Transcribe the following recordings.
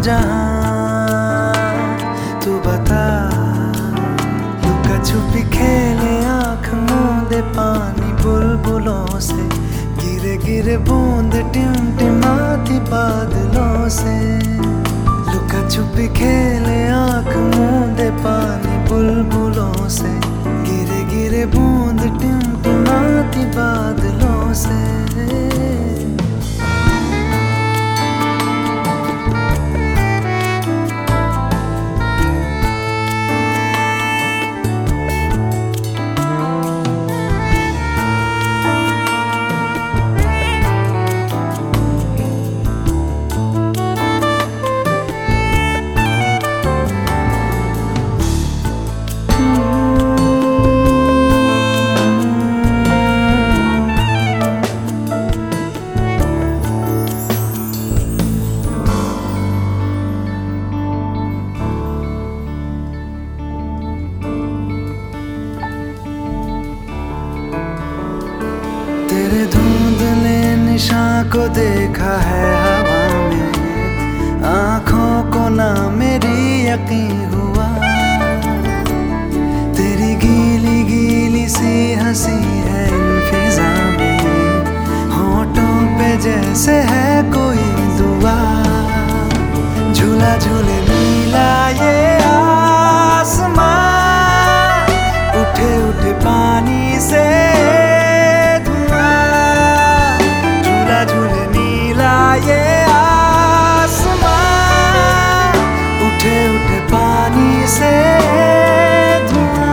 जहां तू बता। लुका छुपी खेले आँख मूंदे पानी बुलबुलों से, गिरे गिरे बूंद टिमटिमाती बादलों से। लुका छुपी खेले आँख मूंदे पानी बुलबुलों से, गिरे गिरे बूंद टिमटिमाती बादलों से। तेरे धुंधले निशान को देखा है हवा में, आंखों को ना मेरी यकीन हुआ। तेरी गीली गीली सी हंसी है इन फिजा में, होठों पे जैसे है कोई दुआ। झूला झूले नीला ये आसमां, उठे उठे पानी से ये आसमां, उठे उठे पानी से धुआं।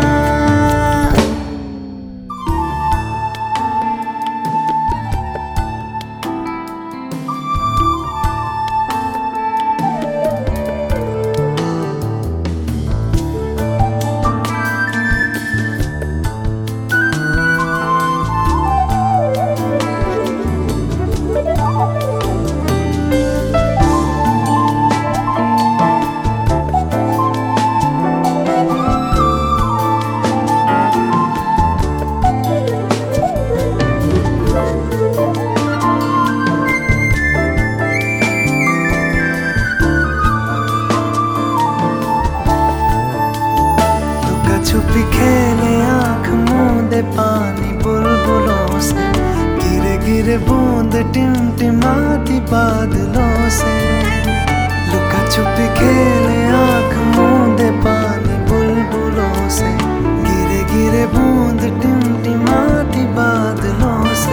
छुपी खेले आँख मूंदे पानी बुलबुलों से, गिरे गिरे बूंद टिमटिमाती बादलों से। लुका छुपी खेले आँख मूंदे पानी बुलबुलों से, गिरे गिरे बूंद टिमटिमाती बादलों से।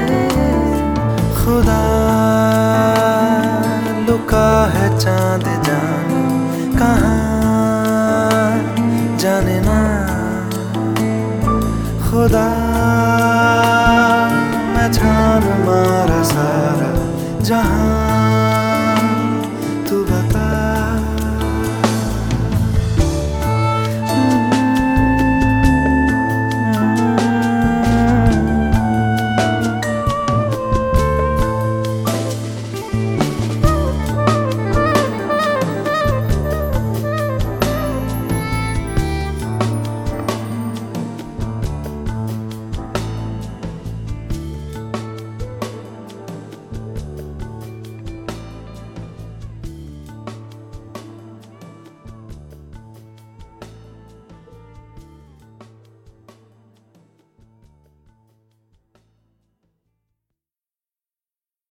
खुदा लुका है चांद जाने कहाँ जाने ना। खुदा मैं छान मारा सारा जहां।